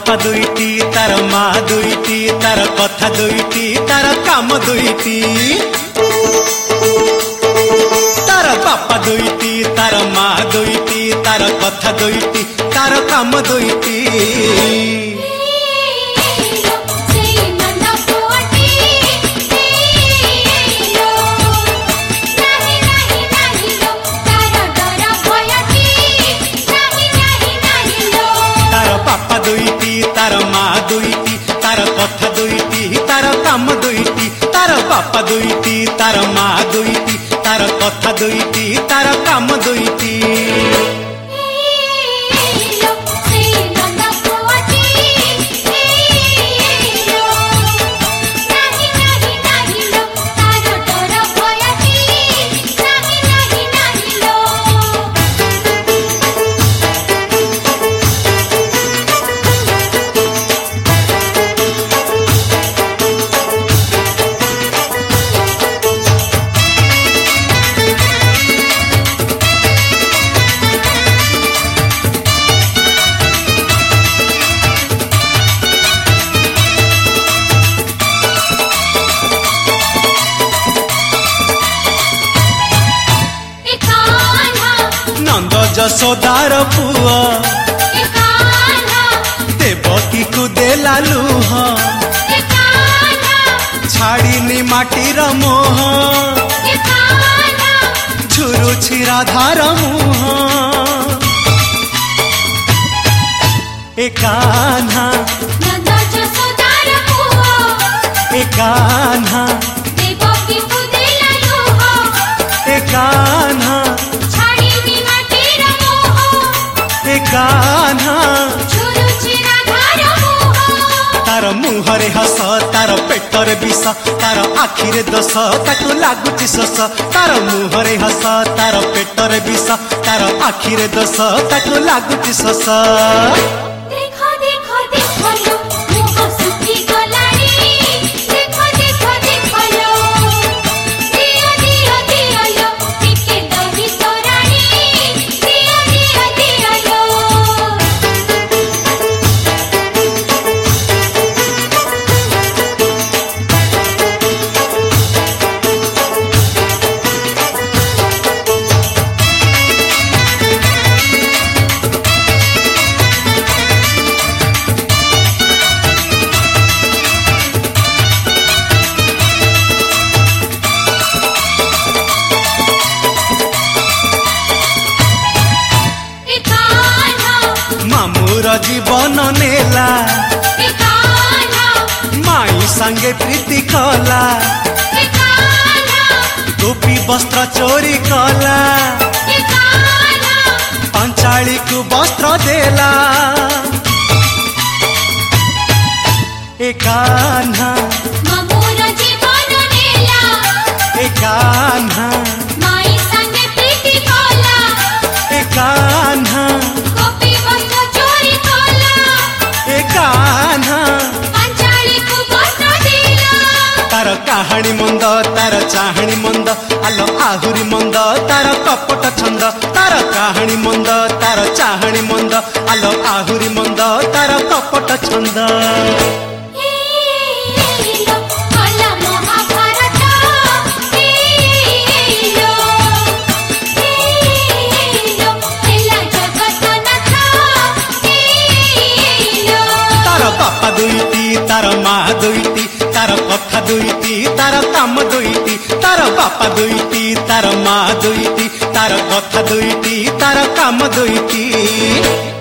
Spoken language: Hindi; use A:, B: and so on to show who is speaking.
A: बापा दुईटी तार माँ दुईटी तार कथा दुईटी तार काम दुईटी। तार बापा दुईटी तार माँ दुईटी तार कथा दुईटी तार काम दुईटी। तार माँ दुईटी तार कथा दुईटी तार काम दुईटी। तार बापा दुईटी तार माँ दुईटी तार कथा दुईटी तार काम दुईटी। जसोदार पुआ देवकी को देला लुह छाड़ीनी माटीर मोह झुरुछि राधार मुह। ए कान्हा ए कान्हा ए कान्हा कान्हा तार मुहरे हस तार पेटरे विष तार आखिरे दोष ताकू लागुची शोष। तार मुहरे हस तार पेटरे विष तार आखिरे दोष ताकू लागुची शोष। जीवन नेला माई संगे प्रीति कला गोपी वस्त्र चोरी कला पंचाली को वस्त्र देला। ए कान्हा ए कान्हा ए कान्हा तार कहानी मंद तार चाहणी मंद आलो आहुरी मंद तार कपट छंद। तार कहानी मंद तार चाहणी मंद आलो आहुरी मंद तार कपट छंद। बापा दुईटी तार माँ दुईटी तार कथा दुईटी तार काम दुईटी। तार बापा दुईटी तार माँ दुईटी तार कथा दुईटी तार काम दुईटी।